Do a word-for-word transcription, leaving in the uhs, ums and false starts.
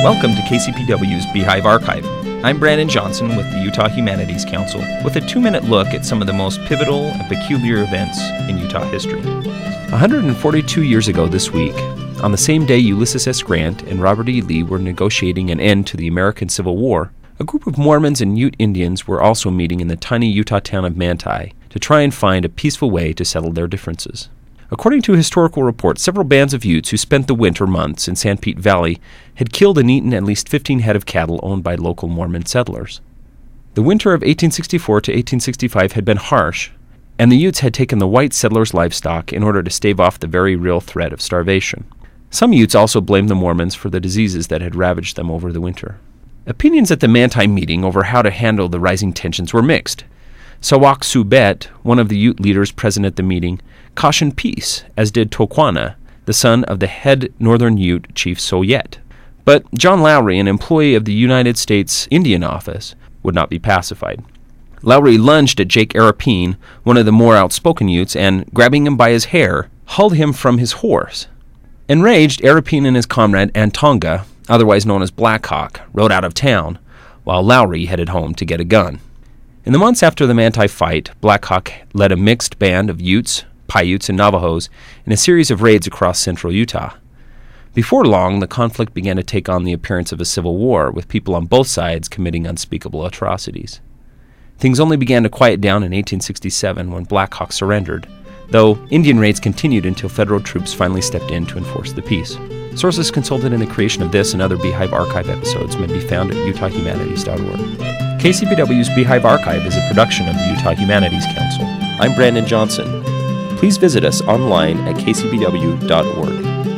Welcome to K C P W's Beehive Archive. I'm Brandon Johnson with the Utah Humanities Council with a two-minute look at some of the most pivotal and peculiar events in Utah history. one hundred forty-two years ago this week, on the same day Ulysses S. Grant and Robert E. Lee were negotiating an end to the American Civil War, a group of Mormons and Ute Indians were also meeting in the tiny Utah town of Manti to try and find a peaceful way to settle their differences. According to historical reports, several bands of Utes who spent the winter months in San Pete Valley had killed and eaten at least fifteen head of cattle owned by local Mormon settlers. The winter of eighteen sixty-four to eighteen sixty-five had been harsh, and the Utes had taken the white settlers' livestock in order to stave off the very real threat of starvation. Some Utes also blamed the Mormons for the diseases that had ravaged them over the winter. Opinions at the Manti meeting over how to handle the rising tensions were mixed. Sawak Subet, one of the Ute leaders present at the meeting, cautioned peace, as did Tokwana, the son of the head Northern Ute chief Soyet. But John Lowry, an employee of the United States Indian Office, would not be pacified. Lowry lunged at Jake Arapine, one of the more outspoken Utes, and, grabbing him by his hair, hauled him from his horse. Enraged, Arapine and his comrade Antonga, otherwise known as Blackhawk, rode out of town, while Lowry headed home to get a gun. In the months after the Manti fight, Blackhawk led a mixed band of Utes, Paiutes, and Navajos in a series of raids across central Utah. Before long, the conflict began to take on the appearance of a civil war, with people on both sides committing unspeakable atrocities. Things only began to quiet down in eighteen sixty-seven when Blackhawk surrendered, though Indian raids continued until federal troops finally stepped in to enforce the peace. Sources consulted in the creation of this and other Beehive Archive episodes may be found at utah humanities dot org. K C P W's Beehive Archive is a production of the Utah Humanities Council. I'm Brandon Johnson. Please visit us online at k c p w dot org.